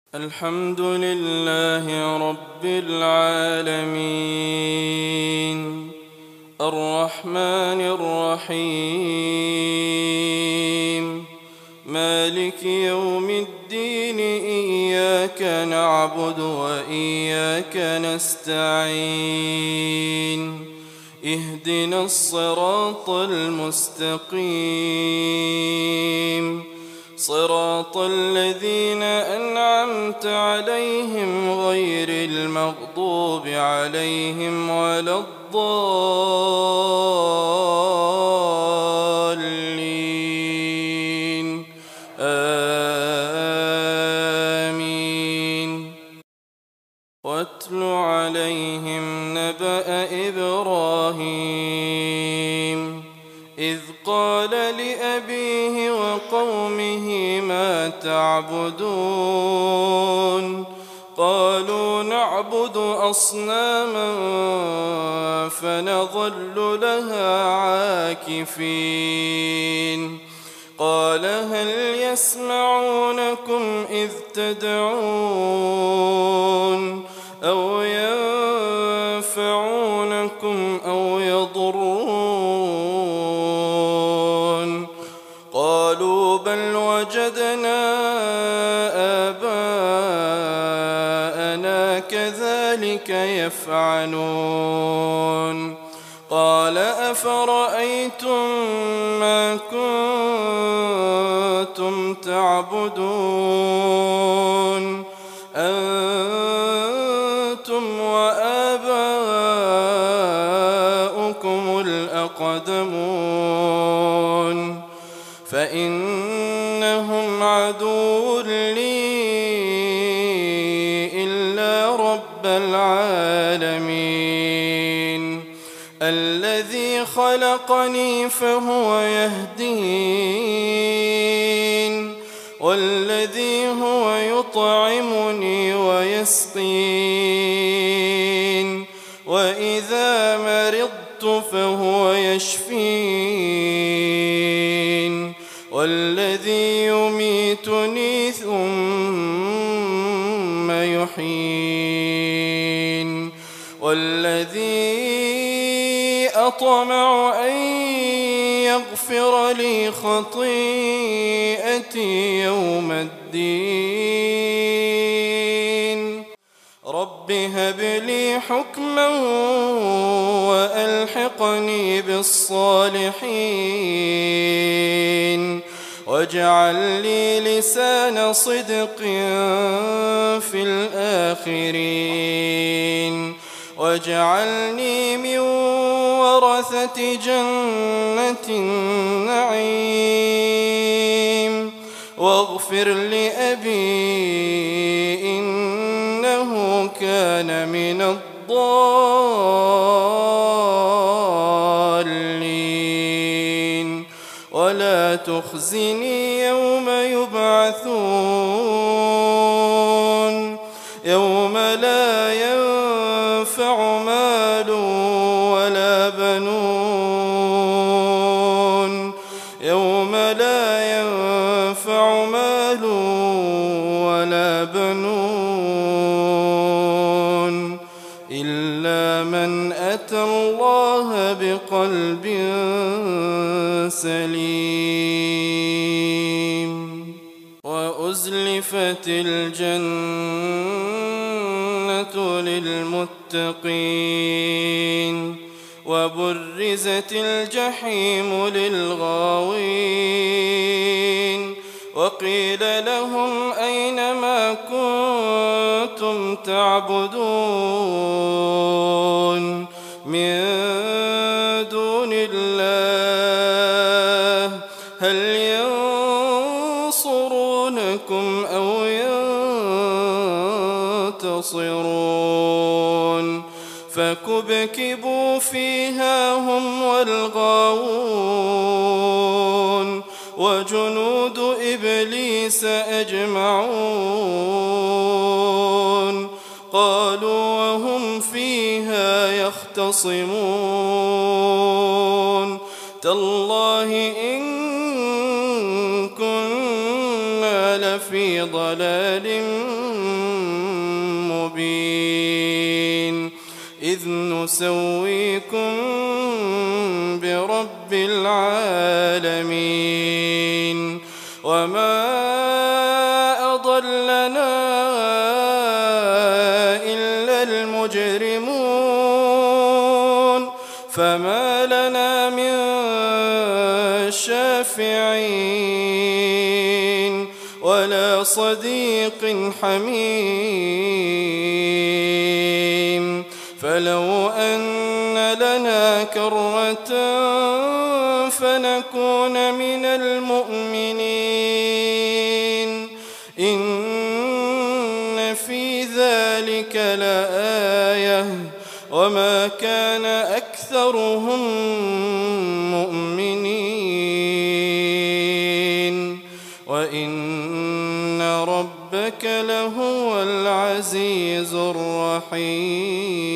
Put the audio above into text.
الحمد لله رب العالمين الرحمن الرحيم مالك يوم الدين إياك نعبد وإياك نستعين اهدنا الصراط المستقيم صراط الذين أنعمت عليهم غير المغضوب عليهم ولا الضالين آمين. واتل عليهم نبأ إبراهيم إذ قال لأبيه وقومه ما تعبدون قالوا نعبد أصناما فنظل لها عاكفين قال هل يسمعونكم إذ تدعون أو ينفعونكم أو يضرون قالوا بل وجدنا آباءنا كذلك يفعلون قال أفرأيتم ما كنتم تعبدون أنتم وآباؤكم الأقدمون فإنهم عدو لي إلا رب العالمين الذي خلقني فهو يهدين والذي هو يطعمني ويسقين وإذا مرضت فهو يشفين والذي يميتني ثم يحيين والذي أطمع أن يغفر لي خطيئتي يوم الدين رب هب لي حكما وألحقني بالصالحين واجعل لي لسان صدق في الآخرين واجعلني من ورثة جنة النعيم واغفر لأبي إنه كان من الضالين ولا تخزني يوم يبعثون يوم لا ينفع مال ولا بنون يوم لا ينفع مال ولا بنون إلا من أتى الله بقلب سليم وأزلفت الجنة للمتقين وبرزت الجحيم للغاوين وقيل لهم أين ما كنتم تعبدون من دون الله هل ينصرونكم أو ينتصرون فكبكبوا فيها هم والغاوون وجنود إبليس أجمعون قالوا وهم فيها يختصمون تالله إن كنا لفي ضلال مبين إذ نسويكم برب العالمين وما أضلنا إلا المجرمون فما لنا من شافعين ولا صديق حميم فلو أن لنا كرة فنكون من المؤمنين إن في ذلك لآية وما كان أكثرهم مؤمنين وإن ربك لهو العزيز الرحيم